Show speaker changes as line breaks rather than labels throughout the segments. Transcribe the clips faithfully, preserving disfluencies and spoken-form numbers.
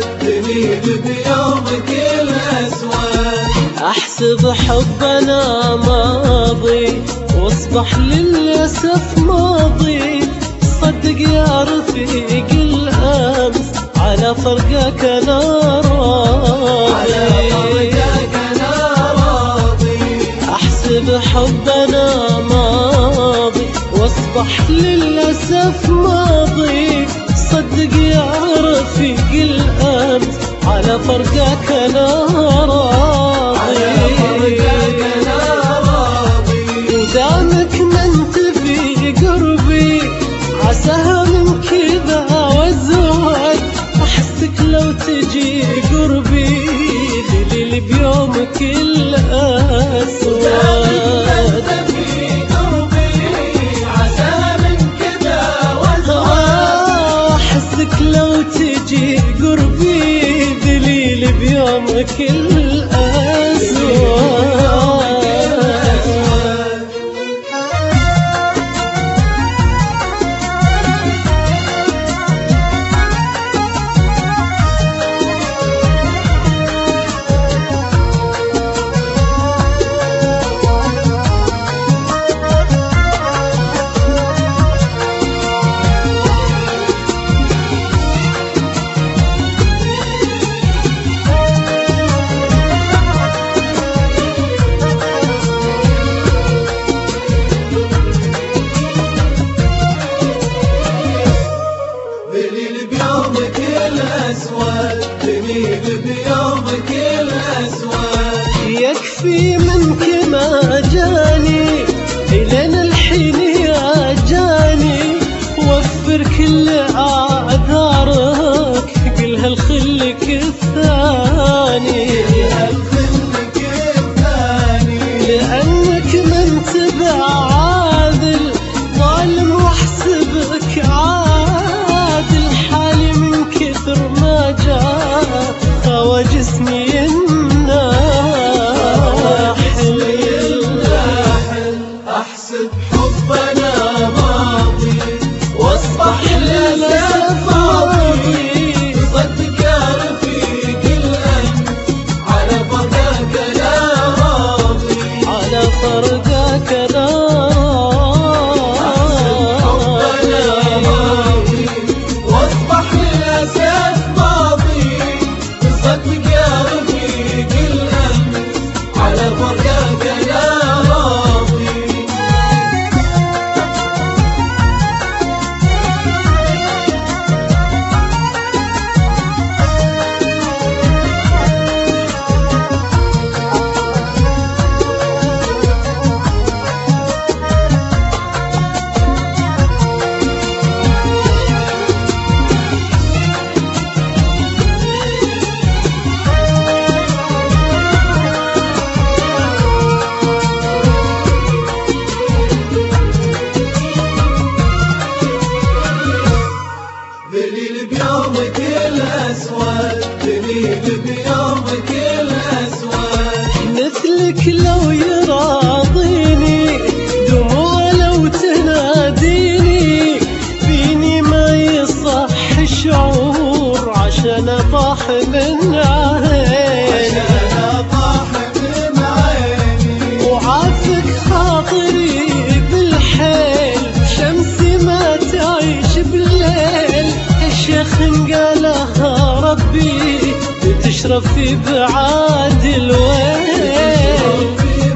تميل بيومك الأسود.
أحسب حبنا ماضي واصبح للأسف ماضي. صدق يا رفيق الأمس على فرقك أنا راضي. أحسب حبنا ماضي واصبح للأسف ماضي. صدق يا رفيق الأمس على فرقك أنا راضي. ودامك ما انت في قربي عساها من كذا وازود. احسك لو تجي قربي دليل بيومك الأسود. احسك لو تجي قربي دليل بيومك الأسود.
تميل بيومك الأسود.
يكفي منك ما جاني إلين الحين يا جاني. وفر كل أعذارك قلها لخلك الثاني. لأنك ما انت بعادل ظالم واحسبك عادل. حالي من كثر ما جاء خوى جسمي الناحل.
أحسب حبنا ماضي واصبح للأسف ماضي. صدق يا رفيق الأمس على فرقك أنا راضي.
على فرقك أنا
بيومك الأسود. تميل بيومك الأسود.
مثلك لو يراضيني دموع لو تناديني. فيني ما يصح شعور عشان أطاح من عيني. وعافك خاطري بالحيل شمسي ما تعيش بالليل. الشيخ قالها ربي بتشرب في بعاد الويل.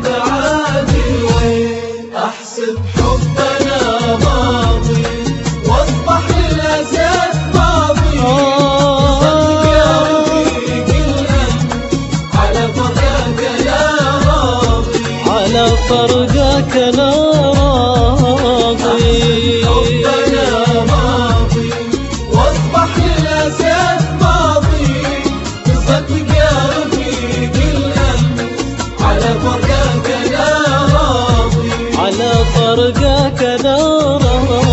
أحسب حبنا ماضي واصبح للأسف ماضي. صدق يا رفيق الأمس على فرقك أنا راضي.
على فرقك أنا راضي.
حبنا ماضي واصبح للأسف ماضي. صدق يا رفيق الأمس على فرقك أنا راضي.
على فرقك أنا راضي.